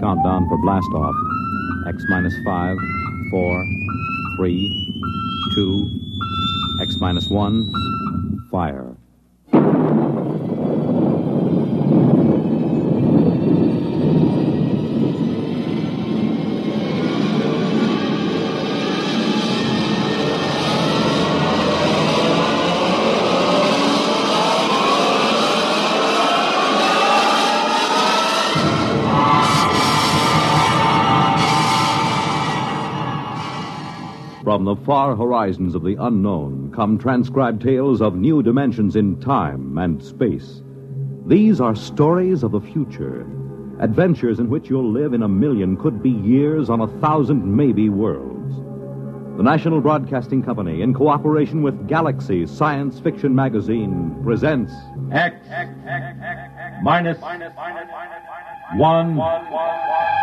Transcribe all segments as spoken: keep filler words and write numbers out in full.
countdown for blastoff. X minus five, four, three, two, X minus one, fire. From the far horizons of the unknown come transcribed tales of new dimensions in time and space. These are stories of the future, adventures in which you'll live in a million could-be years on a thousand maybe worlds. The National Broadcasting Company, in cooperation with Galaxy Science Fiction Magazine, presents X, X, X, X, X minus, minus, minus, one. one, one, one.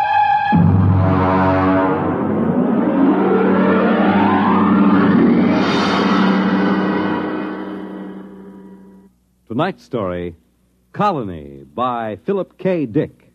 Tonight's story, Colony, by Philip K. Dick.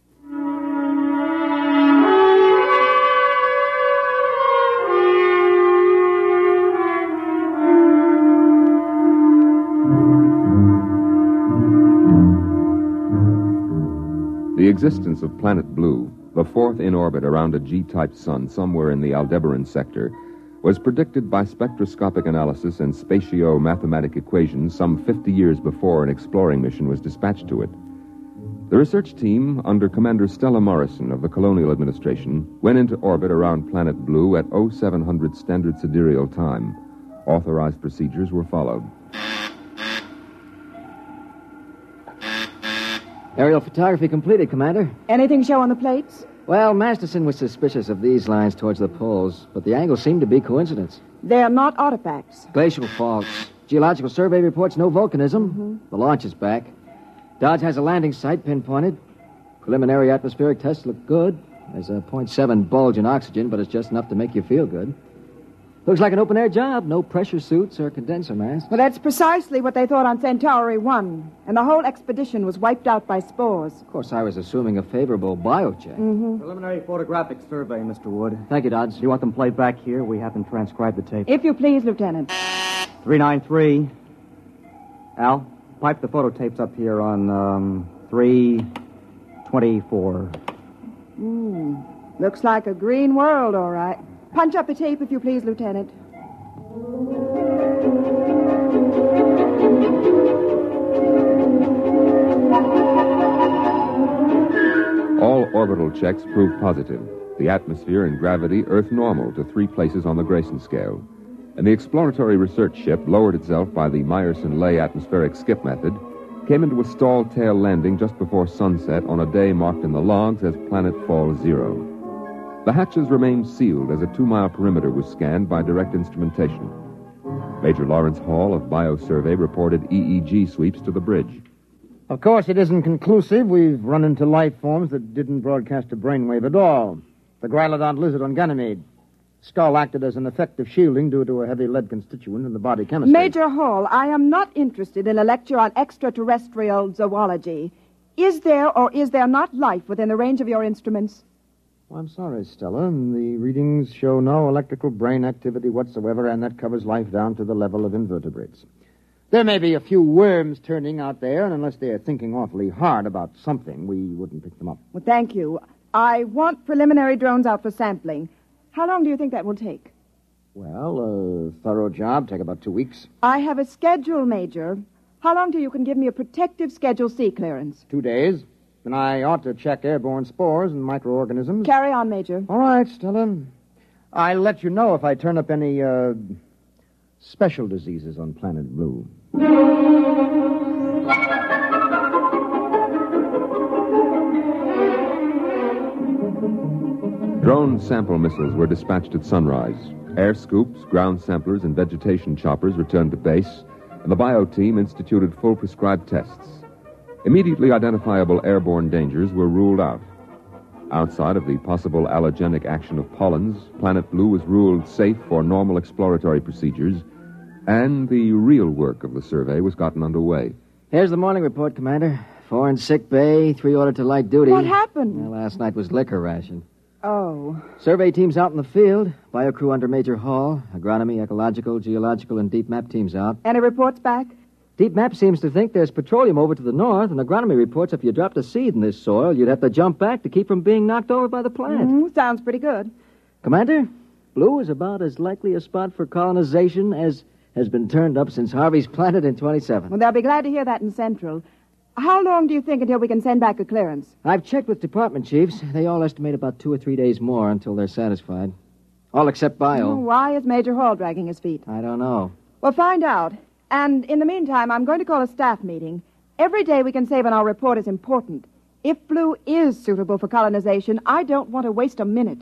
The existence of Planet Blue, the fourth in orbit around a G-type sun somewhere in the Aldebaran sector, was predicted by spectroscopic analysis and spatio-mathematic equations some fifty years before an exploring mission was dispatched to it. The research team, under Commander Stella Morrison of the Colonial Administration, went into orbit around Planet Blue at oh seven hundred Standard Sidereal Time. Authorized procedures were followed. Aerial photography completed, Commander. Anything show on the plates? Well, Masterson was suspicious of these lines towards the poles, but the angles seemed to be coincidence. They're not artifacts. Glacial faults. Geological survey reports no volcanism. Mm-hmm. The launch is back. Dodge has a landing site pinpointed. Preliminary atmospheric tests look good. There's a point seven bulge in oxygen, but it's just enough to make you feel good. Looks like an open-air job. No pressure suits or condenser masks. Well, that's precisely what they thought on Centauri one. And the whole expedition was wiped out by spores. Of course, I was assuming a favorable biocheck. Mm-hmm. Preliminary photographic survey, Mister Wood. Thank you, Dodge. Do you want them played back here? We haven't transcribed the tape. If you please, Lieutenant. three ninety-three. Al, pipe the photo tapes up here on um, three twenty-four. Mm. Looks like a green world, all right. Punch up the tape, if you please, Lieutenant. All orbital checks proved positive. The atmosphere and gravity Earth normal to three places on the Grayson scale. And the exploratory research ship, lowered itself by the Meyerson-Lay atmospheric skip method, came into a stalled tail landing just before sunset on a day marked in the logs as Planet Fall Zero. The hatches remained sealed as a two-mile perimeter was scanned by direct instrumentation. Major Lawrence Hall of Biosurvey reported E E G sweeps to the bridge. Of course, it isn't conclusive. We've run into life forms that didn't broadcast a brainwave at all. The Grylodont lizard on Ganymede. Skull acted as an effective shielding due to a heavy lead constituent in the body chemistry. Major Hall, I am not interested in a lecture on extraterrestrial zoology. Is there or is there not life within the range of your instruments? I'm sorry, Stella. The readings show no electrical brain activity whatsoever, and that covers life down to the level of invertebrates. There may be a few worms turning out there, and unless they're thinking awfully hard about something, we wouldn't pick them up. Well, thank you. I want preliminary drones out for sampling. How long do you think that will take? Well, a thorough job. Take about two weeks. I have a schedule, Major. How long do you can give me a protective Schedule C clearance? Two days. Then I ought to check airborne spores and microorganisms. Carry on, Major. All right, Stella. I'll let you know if I turn up any, uh, special diseases on Planet Blue. Drone sample missiles were dispatched at sunrise. Air scoops, ground samplers, and vegetation choppers returned to base, and the bio team instituted full prescribed tests. Immediately identifiable airborne dangers were ruled out. Outside of the possible allergenic action of pollens, Planet Blue was ruled safe for normal exploratory procedures, and the real work of the survey was gotten underway. Here's the morning report, Commander. Four in sick bay, three ordered to light duty. What happened? Well, last night was liquor ration. Oh. Survey teams out in the field. Bio crew under Major Hall. Agronomy, ecological, geological, and deep map teams out. Any reports back? Deep map seems to think there's petroleum over to the north, and agronomy reports if you dropped a seed in this soil, you'd have to jump back to keep from being knocked over by the plant. Mm, sounds pretty good. Commander, Blue is about as likely a spot for colonization as has been turned up since Harvey's planted in twenty-seven. Well, they'll be glad to hear that in Central. How long do you think until we can send back a clearance? I've checked with department chiefs. They all estimate about two or three days more until they're satisfied. All except Bio. Oh, why is Major Hall dragging his feet? I don't know. Well, find out. And in the meantime, I'm going to call a staff meeting. Every day we can save on our report is important. If Blue is suitable for colonization, I don't want to waste a minute.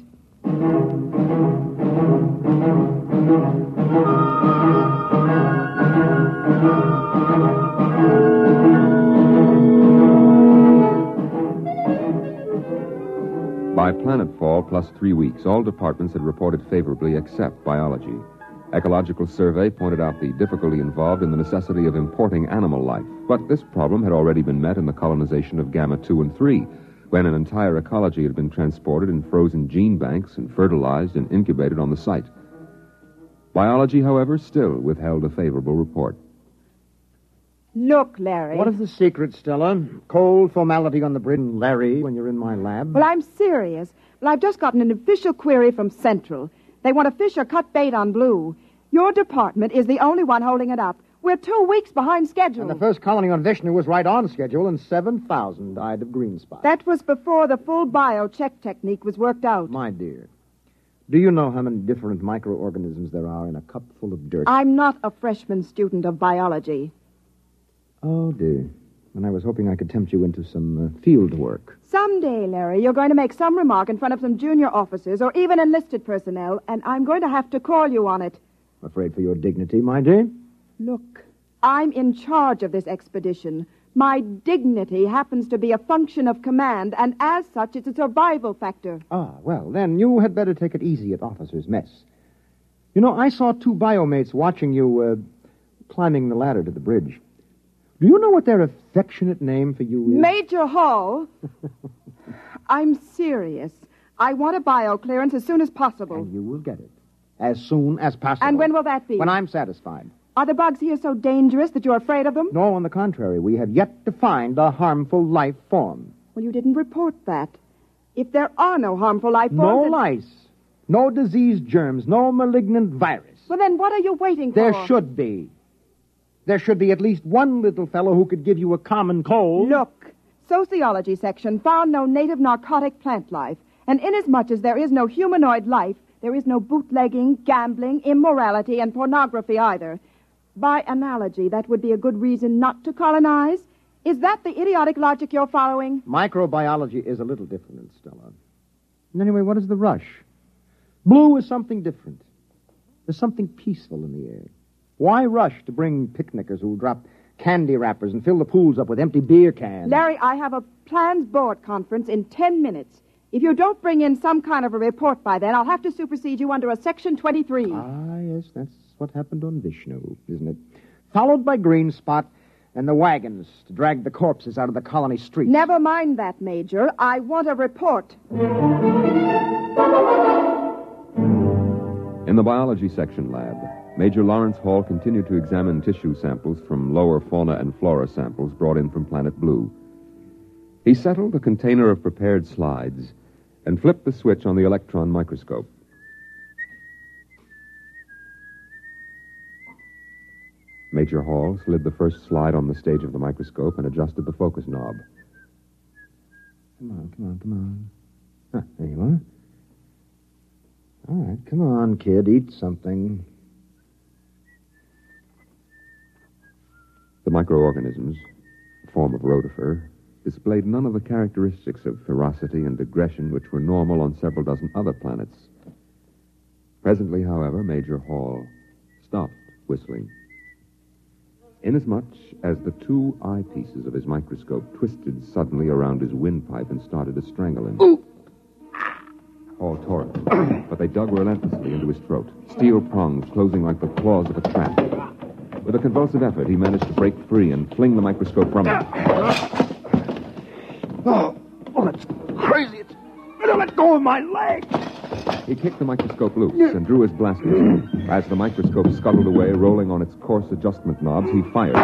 By planetfall plus three weeks, all departments had reported favorably except biology. Ecological survey pointed out the difficulty involved in the necessity of importing animal life. But this problem had already been met in the colonization of Gamma two and three, when an entire ecology had been transported in frozen gene banks and fertilized and incubated on the site. Biology, however, still withheld a favorable report. Look, Larry. What is the secret, Stella? Cold formality on the bridge, Larry, when you're in my lab? Well, I'm serious. Well, I've just gotten an official query from Central. They want to fish or cut bait on Blue. Your department is the only one holding it up. We're two weeks behind schedule. And the first colony on Vishnu was right on schedule, and seven thousand died of green spot. That was before the full bio-check technique was worked out. My dear, do you know how many different microorganisms there are in a cup full of dirt? I'm not a freshman student of biology. Oh, dear. And I was hoping I could tempt you into some uh, field work. Someday, Larry, you're going to make some remark in front of some junior officers or even enlisted personnel, and I'm going to have to call you on it. Afraid for your dignity, my dear? Look, I'm in charge of this expedition. My dignity happens to be a function of command, and as such, it's a survival factor. Ah, well, then you had better take it easy at officers' mess. You know, I saw two biomates watching you uh, climbing the ladder to the bridge. Do you know what their affectionate name for you is? Major Hall. I'm serious. I want a bio clearance as soon as possible. And you will get it. As soon as possible. And when will that be? When I'm satisfied. Are the bugs here so dangerous that you're afraid of them? No, on the contrary. We have yet to find a harmful life form. Well, you didn't report that. If there are no harmful life No forms... then- lice. No disease germs. No malignant virus. Well, then what are you waiting for? There should be. There should be at least one little fellow who could give you a common cold. Look, sociology section found no native narcotic plant life. And inasmuch as there is no humanoid life, there is no bootlegging, gambling, immorality, and pornography either. By analogy, that would be a good reason not to colonize? Is that the idiotic logic you're following? Microbiology is a little different, Stella. And anyway, what is the rush? Blue is something different. There's something peaceful in the air. Why rush to bring picnickers who drop candy wrappers and fill the pools up with empty beer cans? Larry, I have a plans board conference in ten minutes. If you don't bring in some kind of a report by then, I'll have to supersede you under a Section twenty-three. Ah, yes, that's what happened on Vishnu, isn't it? Followed by Green Spot and the wagons to drag the corpses out of the colony streets. Never mind that, Major. I want a report. In the biology section lab, Major Lawrence Hall continued to examine tissue samples from lower fauna and flora samples brought in from Planet Blue. He settled a container of prepared slides and flipped the switch on the electron microscope. Major Hall slid the first slide on the stage of the microscope and adjusted the focus knob. Come on, come on, come on. Huh, there you are. All right, come on, kid, eat something. The microorganisms, a form of rotifer, displayed none of the characteristics of ferocity and aggression which were normal on several dozen other planets. Presently, however, Major Hall stopped whistling. Inasmuch as the two eyepieces of his microscope twisted suddenly around his windpipe and started to strangle him. Ooh. Hall tore it, but they dug relentlessly into his throat, steel prongs closing like the claws of a trap. With a convulsive effort, he managed to break free and fling the microscope from him. my leg! He kicked the microscope loose and drew his blaster. As the microscope scuttled away, rolling on its coarse adjustment knobs, he fired.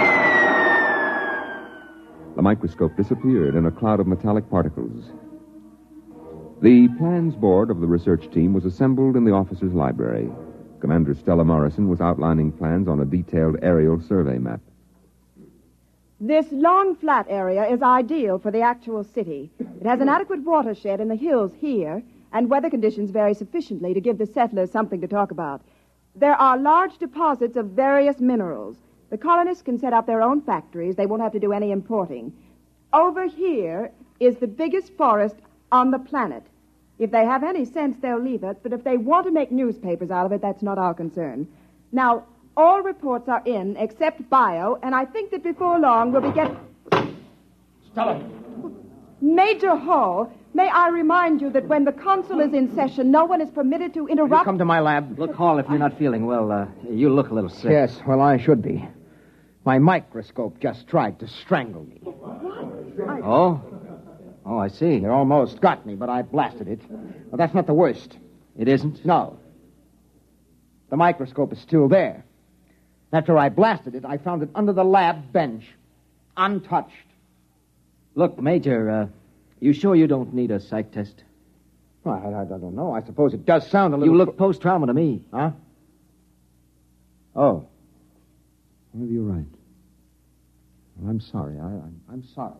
The microscope disappeared in a cloud of metallic particles. The plans board of the research team was assembled in the officer's library. Commander Stella Morrison was outlining plans on a detailed aerial survey map. This long, flat area is ideal for the actual city. It has an adequate watershed in the hills here, and weather conditions vary sufficiently to give the settlers something to talk about. There are large deposits of various minerals. The colonists can set up their own factories. They won't have to do any importing. Over here is the biggest forest on the planet. If they have any sense, they'll leave it, but if they want to make newspapers out of it, that's not our concern. Now, all reports are in, except bio, and I think that before long we'll be getting... Stella! Major Hall, may I remind you that when the consul is in session, no one is permitted to interrupt... You come to my lab. Look, Hall, if you're not feeling well, uh, you look a little sick. Yes, well, I should be. My microscope just tried to strangle me. Oh? Oh, I see. It almost got me, but I blasted it. But that's not the worst. It isn't? No. The microscope is still there. After I blasted it, I found it under the lab bench, untouched. Look, Major, uh, you sure you don't need a psych test? Well, I, I, I don't know. I suppose it does sound a little... You look post-trauma to me. Huh? Oh. Well, you're right. Well, I'm sorry. I, I'm, I'm sorry.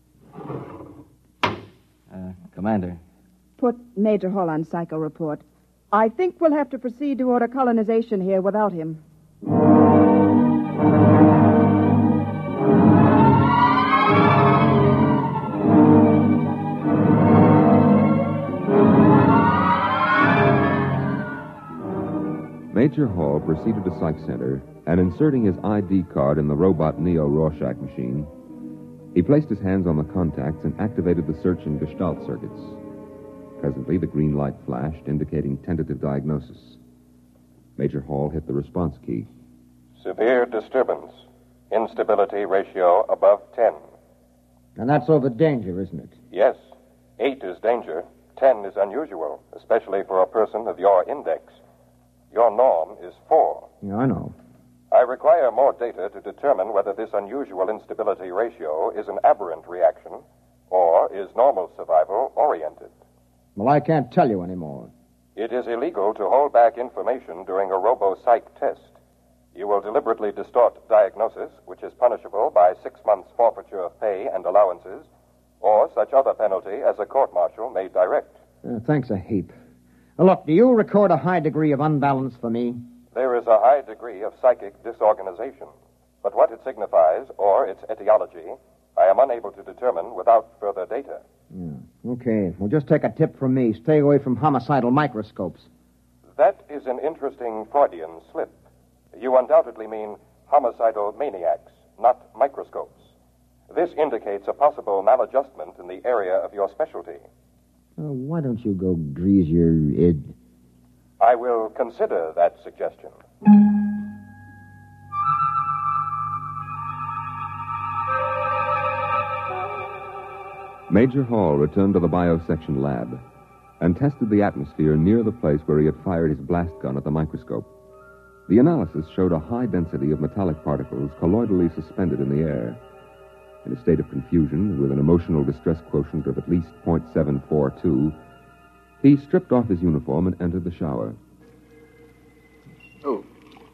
Uh, Commander. Put Major Hall on psycho report. I think we'll have to proceed to order colonization here without him. Major Hall proceeded to Psych Center, and inserting his I D card in the robot Neo Rorschach machine, he placed his hands on the contacts and activated the search and gestalt circuits. Presently, the green light flashed, indicating tentative diagnosis. Major Hall hit the response key. Severe disturbance. Instability ratio above ten. And that's over danger, isn't it? Yes. Eight is danger. Ten is unusual, especially for a person of your index. Your norm is four. Yeah, I know. I require more data to determine whether this unusual instability ratio is an aberrant reaction or is normal survival oriented. Well, I can't tell you anymore. It is illegal to hold back information during a robo-psych test. You will deliberately distort diagnosis, which is punishable by six months forfeiture of pay and allowances, or such other penalty as a court-martial may direct. Uh, thanks a heap. Uh, look, do you record a high degree of unbalance for me? There is a high degree of psychic disorganization, but what it signifies, or its etiology, I am unable to determine without further data. Yeah. Okay, well, just take a tip from me. Stay away from homicidal microscopes. That is an interesting Freudian slip. You undoubtedly mean homicidal maniacs, not microscopes. This indicates a possible maladjustment in the area of your specialty. Uh, why don't you go grease your id? I will consider that suggestion. Major Hall returned to the biosection lab and tested the atmosphere near the place where he had fired his blast gun at the microscope. The analysis showed a high density of metallic particles colloidally suspended in the air. In a state of confusion, with an emotional distress quotient of at least point seven four two, he stripped off his uniform and entered the shower. Oh.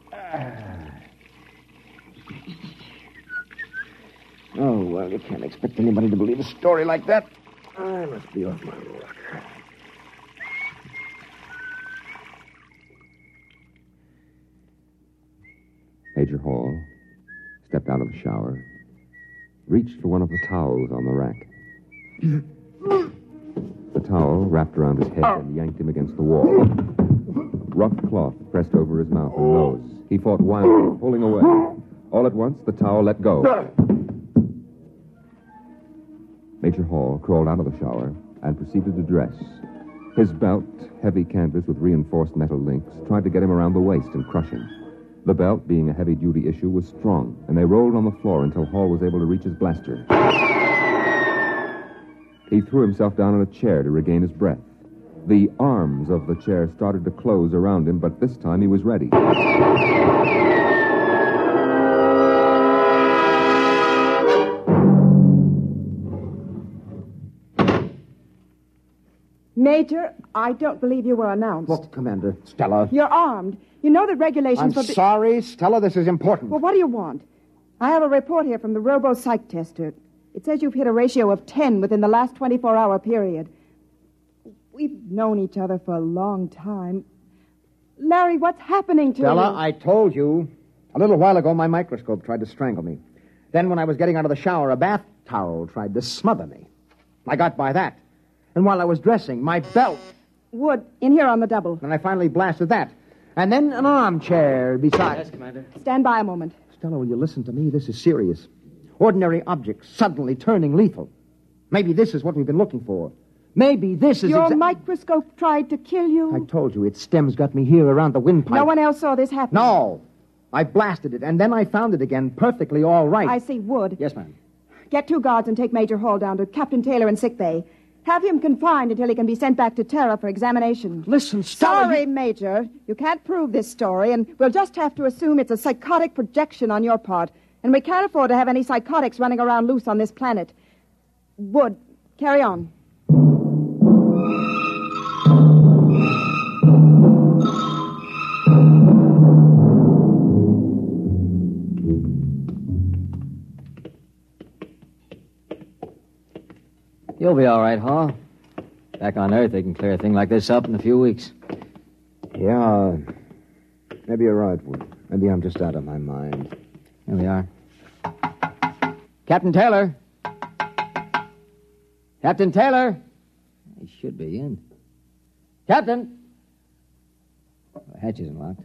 Oh, well, you can't expect anybody to believe a story like that. I must be off my rocker. Major Hall stepped out of the shower, reached for one of the towels on the rack. The towel wrapped around his head and yanked him against the wall. Rough cloth pressed over his mouth and nose. He fought wildly, pulling away. All at once, the towel let go. Major Hall crawled out of the shower and proceeded to dress. His belt, heavy canvas with reinforced metal links, tried to get him around the waist and crush him. The belt, being a heavy-duty issue, was strong, and they rolled on the floor until Hall was able to reach his blaster. He threw himself down on a chair to regain his breath. The arms of the chair started to close around him, but this time he was ready. Major, I don't believe you were announced. Look, Commander. Stella. You're armed. You know the regulations I'm for... the- sorry, Stella. This is important. Well, what do you want? I have a report here from the robo-psych tester. It says you've hit a ratio of ten within the last twenty-four hour period. We've known each other for a long time. Larry, what's happening to Stella, you? I told you. A little while ago, my microscope tried to strangle me. Then when I was getting out of the shower, a bath towel tried to smother me. I got by that. And while I was dressing, my belt... Wood, in here on the double. And I finally blasted that. And then an armchair beside... Yes, Commander. Stand by a moment. Stella, will you listen to me? This is serious. Ordinary objects suddenly turning lethal. Maybe this is what we've been looking for. Maybe this is... Your exa- microscope tried to kill you? I told you, its stems got me here around the windpipe. No one else saw this happen? No. I blasted it, and then I found it again perfectly all right. I see. Wood. Yes, ma'am. Get two guards and take Major Hall down to Captain Taylor in sick bay. Have him confined until he can be sent back to Terra for examination. Listen, Stella... Sorry, you- Major. You can't prove this story, and we'll just have to assume it's a psychotic projection on your part. And we can't afford to have any psychotics running around loose on this planet. Wood, carry on. You'll be all right, Hall. Back on Earth, they can clear a thing like this up in a few weeks. Yeah, maybe you're right, Wood. Maybe I'm just out of my mind. Here we are. Captain Taylor. Captain Taylor. He should be in. Captain. The hatch isn't locked.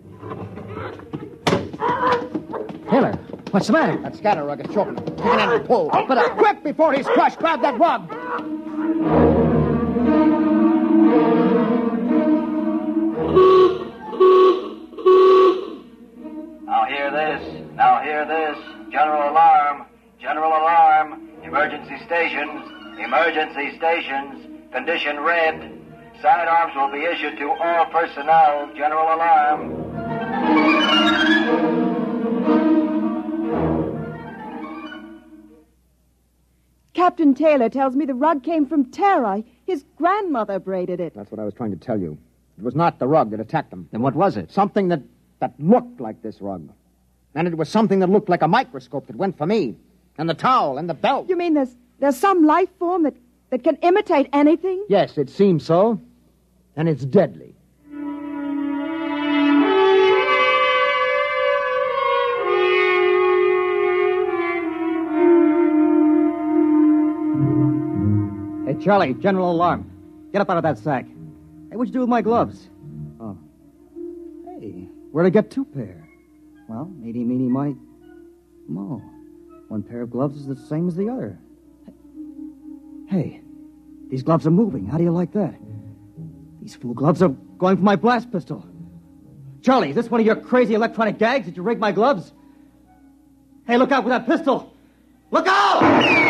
Taylor, what's the matter? That scatter rug is choking him. Take an end and pull. But uh, quick before he's crushed. Grab that rug. Now hear this. Now hear this. General alarm. General alarm. Emergency stations. Emergency stations. Condition red. Sidearms will be issued to all personnel. General alarm. Captain Taylor tells me the rug came from Terra. His grandmother braided it. That's what I was trying to tell you. It was not the rug that attacked him. Then what was it? Something that, that looked like this rug. And it was something that looked like a microscope that went for me. And the towel and the belt. You mean there's there's some life form that, that can imitate anything? Yes, it seems so. And it's deadly. Hey, Charlie, general alarm. Get up out of that sack. Hey, what'd you do with my gloves? Oh. Hey, where'd I get two pair? Well, meeny, meeny, mite, mo. One pair of gloves is the same as the other. Hey, these gloves are moving. How do you like that? These fool gloves are going for my blast pistol. Charlie, is this one of your crazy electronic gags? Did you rig my gloves? Hey, look out for that pistol! Look out!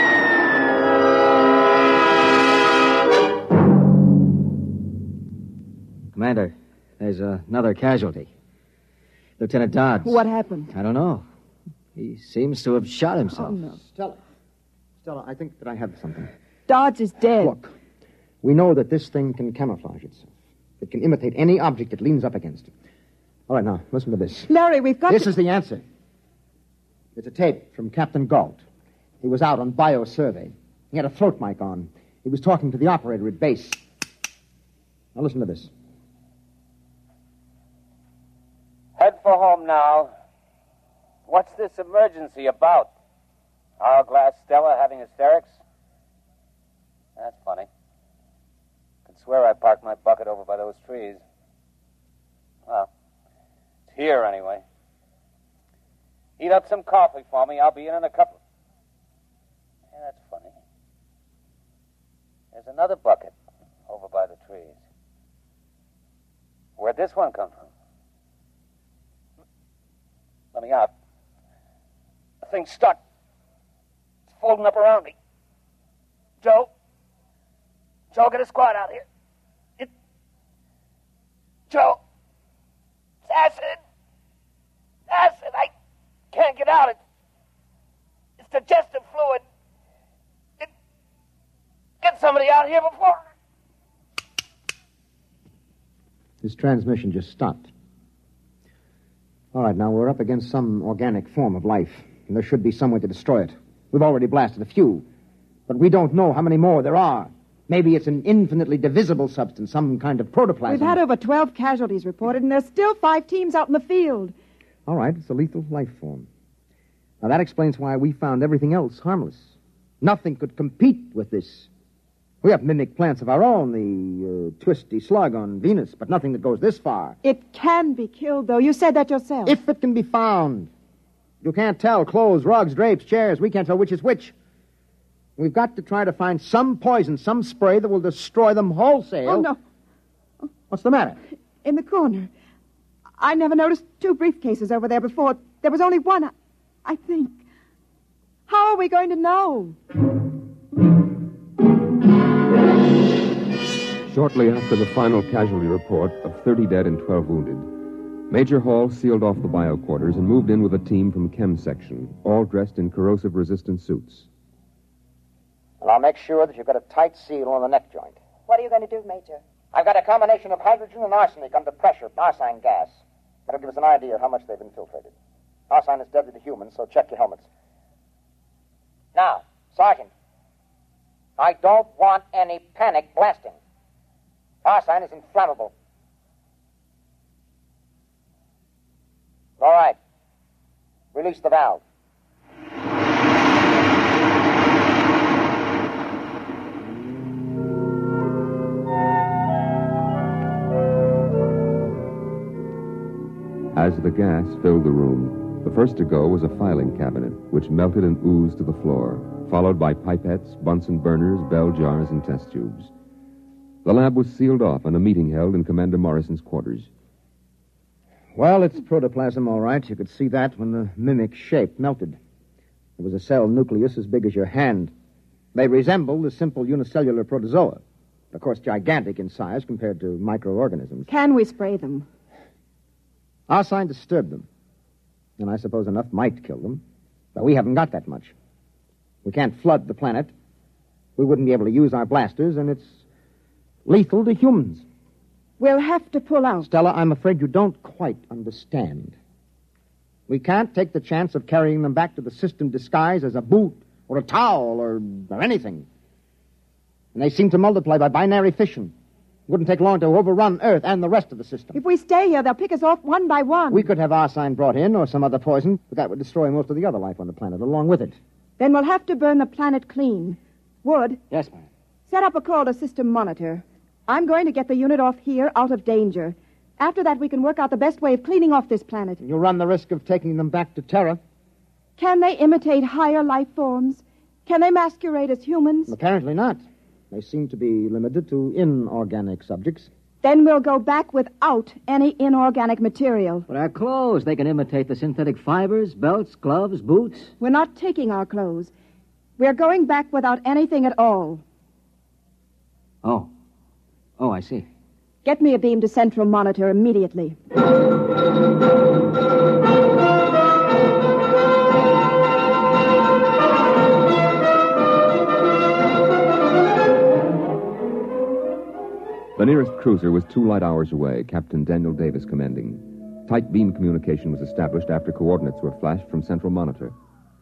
Commander, there's uh, another casualty. Lieutenant Dodds. What happened? I don't know. He seems to have shot himself. Oh, no. Stella. Stella, I think that I have something. Dodds is dead. Look, we know that this thing can camouflage itself. It can imitate any object it leans up against. All right, now, listen to this. Larry, we've got This to... is the answer. It's a tape from Captain Galt. He was out on bio-survey. He had a throat mic on. He was talking to the operator at base. Now, listen to this. Head for home now. What's this emergency about? Hourglass Stella having hysterics? That's funny. Could swear I parked my bucket over by those trees. Well, it's here anyway. Heat up some coffee for me. I'll be in in a couple. Yeah, that's funny. There's another bucket over by the trees. Where'd this one come from? Let me out. The thing's stuck. It's folding up around me. Joe? Joe, get a squad out here. It, Joe. It's acid. Acid. I can't get out. It, it's digestive fluid. It, get somebody out here before... His transmission just stopped. All right, now we're up against some organic form of life, and there should be some way to destroy it. We've already blasted a few, but we don't know how many more there are. Maybe it's an infinitely divisible substance, some kind of protoplasm. We've had over twelve casualties reported, and there's still five teams out in the field. All right, it's a lethal life form. Now, that explains why we found everything else harmless. Nothing could compete with this. We have mimic plants of our own, the uh, twisty slug on Venus, but nothing that goes this far. It can be killed, though. You said that yourself. If it can be found. You can't tell. Clothes, rugs, drapes, chairs. We can't tell which is which. We've got to try to find some poison, some spray that will destroy them wholesale. Oh, no. What's the matter? In the corner. I never noticed two briefcases over there before. There was only one, I, I think. How are we going to know? Shortly after the final casualty report of thirty dead and twelve wounded, Major Hall sealed off the bio quarters and moved in with a team from Chem Section, all dressed in corrosive-resistant suits. And I'll make sure that you've got a tight seal on the neck joint. What are you going to do, Major? I've got a combination of hydrogen and arsenic under pressure, arsine gas. That'll give us an idea of how much they've infiltrated. Arsine is deadly to humans, so check your helmets. Now, Sergeant, I don't want any panic blasting. Arsine is inflammable. All right. Release the valve. As the gas filled the room, the first to go was a filing cabinet, which melted and oozed to the floor, followed by pipettes, Bunsen burners, bell jars, and test tubes. The lab was sealed off and a meeting held in Commander Morrison's quarters. Well, it's protoplasm, all right. You could see that when the mimic shape melted. There was a cell nucleus as big as your hand. They resemble the simple unicellular protozoa. Of course, gigantic in size compared to microorganisms. Can we spray them? Arsine disturbed them. And I suppose enough might kill them. But we haven't got that much. We can't flood the planet. We wouldn't be able to use our blasters, and it's lethal to humans. We'll have to pull out. Stella, I'm afraid you don't quite understand. We can't take the chance of carrying them back to the system disguised as a boot or a towel or, or anything. And they seem to multiply by binary fission. It wouldn't take long to overrun Earth and the rest of the system. If we stay here, they'll pick us off one by one. We could have arsine brought in or some other poison, but that would destroy most of the other life on the planet along with it. Then we'll have to burn the planet clean. Wood? Yes, ma'am. Set up a call to system monitor. I'm going to get the unit off here out of danger. After that, we can work out the best way of cleaning off this planet. You'll run the risk of taking them back to Terra. Can they imitate higher life forms? Can they masquerade as humans? Apparently not. They seem to be limited to inorganic subjects. Then we'll go back without any inorganic material. But our clothes, they can imitate the synthetic fibers, belts, gloves, boots. We're not taking our clothes. We're going back without anything at all. Oh. Oh, I see. Get me a beam to central monitor immediately. The nearest cruiser was two light hours away, Captain Daniel Davis commanding. Tight beam communication was established after coordinates were flashed from central monitor.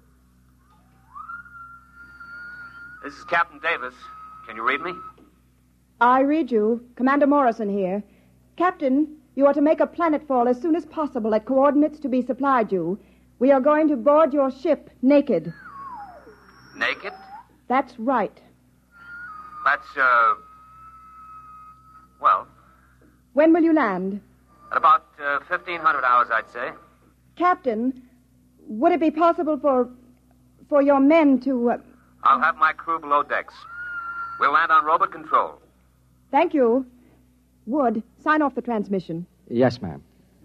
This is Captain Davis. Can you read me? I read you. Commander Morrison here. Captain, you are to make a planetfall as soon as possible at coordinates to be supplied you. We are going to board your ship naked. Naked? That's right. That's, uh... well... When will you land? At about uh, fifteen hundred hours, I'd say. Captain, would it be possible for... for your men to... Uh... I'll have my crew below decks. We'll land on robot control. Thank you. Wood, sign off the transmission. Yes, ma'am.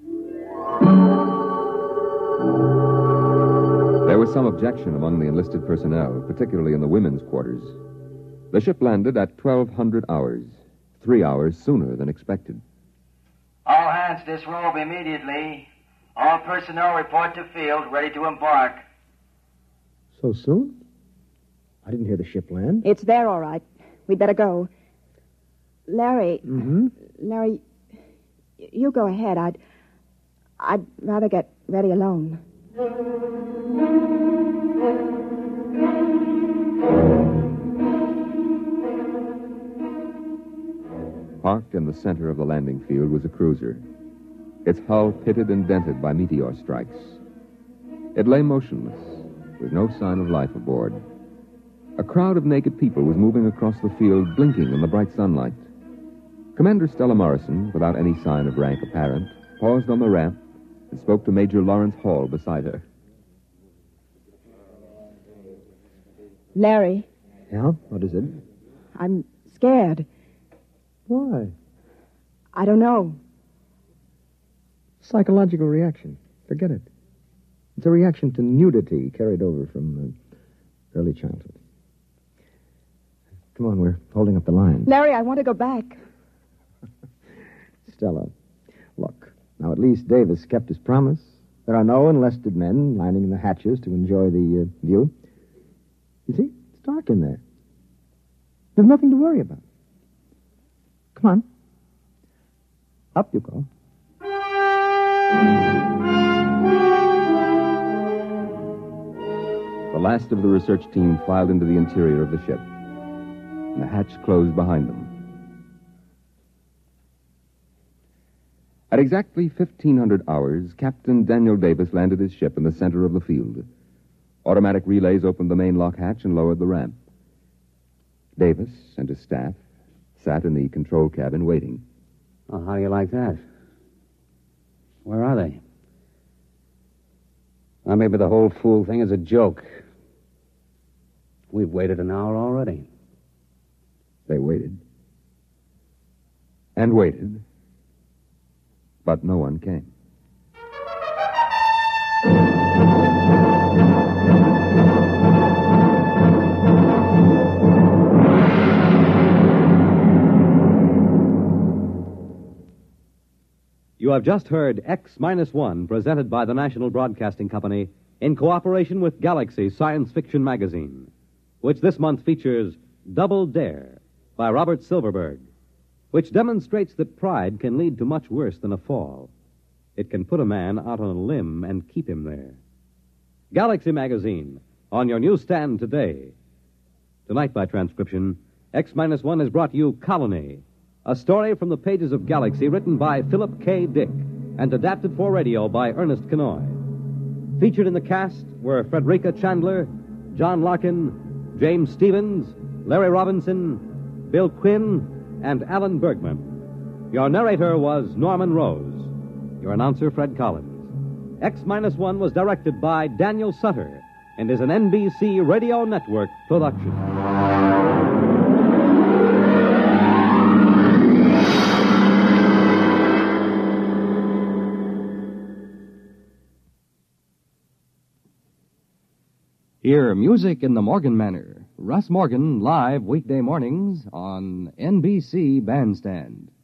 There was some objection among the enlisted personnel, particularly in the women's quarters. The ship landed at twelve hundred hours, three hours sooner than expected. All hands disrobe immediately. All personnel report to field, ready to embark. So soon? I didn't hear the ship land. It's there, all right. We'd better go. Larry. Mm-hmm. Larry, you go ahead. I'd. I'd rather get ready alone. Parked in the center of the landing field was a cruiser, its hull pitted and dented by meteor strikes. It lay motionless, with no sign of life aboard. A crowd of naked people was moving across the field, blinking in the bright sunlight. Commander Stella Morrison, without any sign of rank apparent, paused on the ramp and spoke to Major Lawrence Hall beside her. Larry. Yeah? What is it? I'm scared. Why? I don't know. Psychological reaction. Forget it. It's a reaction to nudity carried over from uh, early childhood. Come on, we're holding up the line. Larry, I want to go back. Stella, look. Now, at least Davis kept his promise. There are no enlisted men lining the hatches to enjoy the uh, view. You see, it's dark in there. There's nothing to worry about. Come on. Up you go. The last of the research team filed into the interior of the ship, and the hatch closed behind them. At exactly fifteen hundred hours, Captain Daniel Davis landed his ship in the center of the field. Automatic relays opened the main lock hatch and lowered the ramp. Davis and his staff sat in the control cabin waiting. Oh, how do you like that? Where are they? Well, maybe the whole fool thing is a joke. We've waited an hour already. They waited. And waited. But no one came. You have just heard X Minus One, presented by the National Broadcasting Company in cooperation with Galaxy Science Fiction Magazine, which this month features Double Dare by Robert Silverberg, which demonstrates that pride can lead to much worse than a fall. It can put a man out on a limb and keep him there. Galaxy Magazine, on your newsstand today. Tonight, by transcription, X Minus One has brought you Colony, a story from the pages of Galaxy written by Philip K. Dick and adapted for radio by Ernest Kenoy. Featured in the cast were Frederica Chandler, John Larkin, James Stevens, Larry Robinson, Bill Quinn, and Alan Bergman. Your narrator was Norman Rose. Your announcer, Fred Collins. X Minus One was directed by Daniel Sutter and is an N B C Radio Network production. Hear music in the Morgan manner. Russ Morgan live weekday mornings on N B C Bandstand.